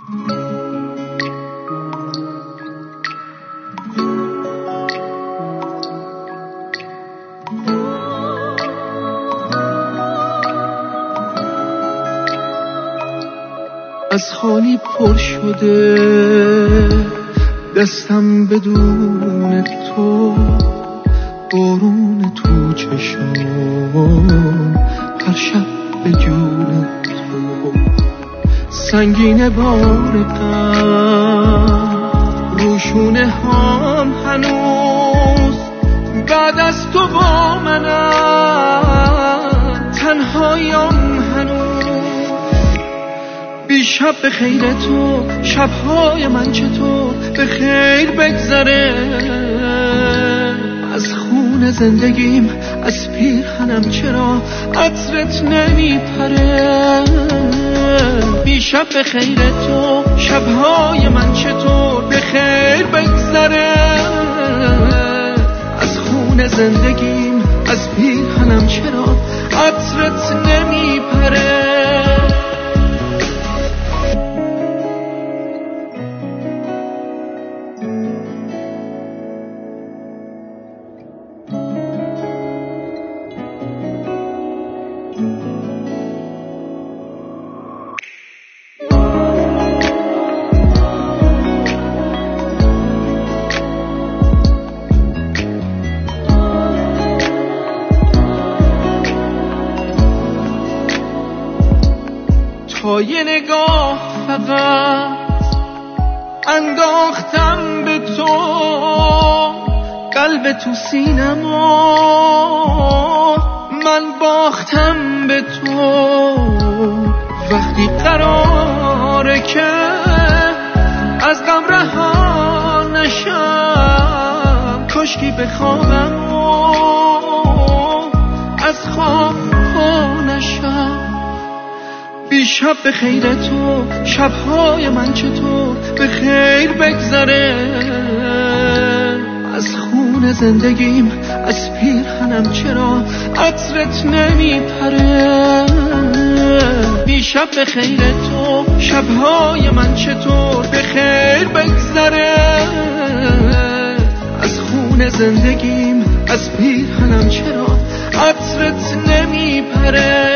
از خالی پر شده دستم بدون تو، بارون تو چشام هر شب به جون تو، سنگین بار غم روشونه هم هنوز بعد از تو با منم، تنهایم هنوز. بیشب به خیر تو، شبهای من چطور به خیر بگذره، از خون زندگیم از پیرهنم چرا عطرت نمیپره. بیشب به خیر تو، شبهای من چطور به خیر بگذره، از خون زندگیم از پیرهنم چرا عطرت نمیپره. با یه نگاه فقط انداختم به تو، قلب تو سینما من باختم به تو. وقتی قراره که از غم رها نشم، کاشکی بخوابم و از خواب پا نشم. بیشب به خیر تو، شبهای من چطور به خیر بگذره، از خون زندگیم از پیرهنم چرا عطرت نمیپره. بیشب به خیر تو، شبهای من چطور به خیر بگذره، از خون زندگیم از پیرهنم چرا عطرت نمیپره.